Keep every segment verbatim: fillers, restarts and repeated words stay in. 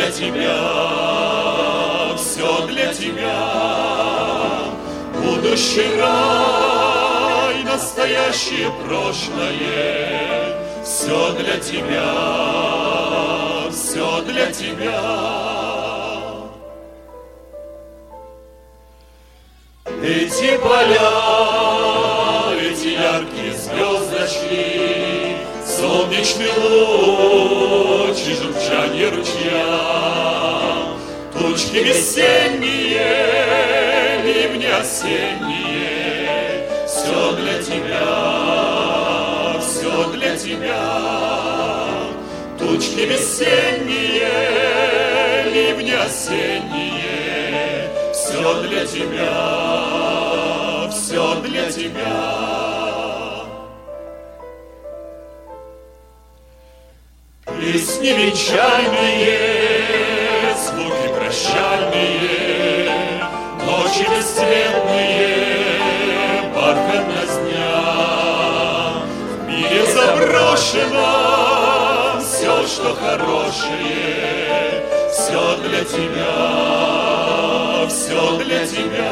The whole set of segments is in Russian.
для тебя, все для тебя. Будущий рай, настоящее прошлое, все для тебя, все для тебя. Эти поля, эти яркие звездочки, солнечный луч и журчание ручья, тучки весенние, ливни осенние, все для тебя, все для тебя. Тучки весенние, ливни осенние, все для тебя, все для тебя. Песни венчальные, звуки прощальные, ночи бесцветные, бархатность дня. В мире заброшено все, что хорошее, все для тебя, все для тебя.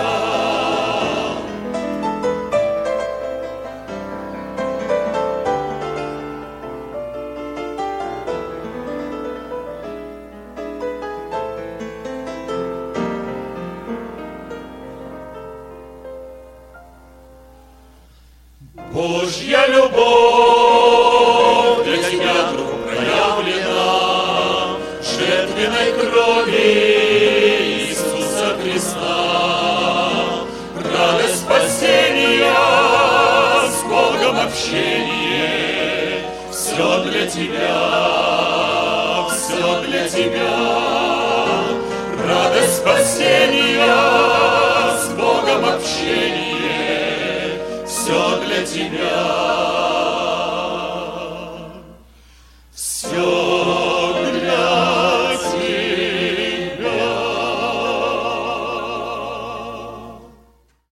Божья любовь для тебя, друг, проявлена жертвенной крови Иисуса Христа. Радость спасения, с Богом общение, все для тебя, все для тебя. Радость спасения, с Богом общение, все для тебя.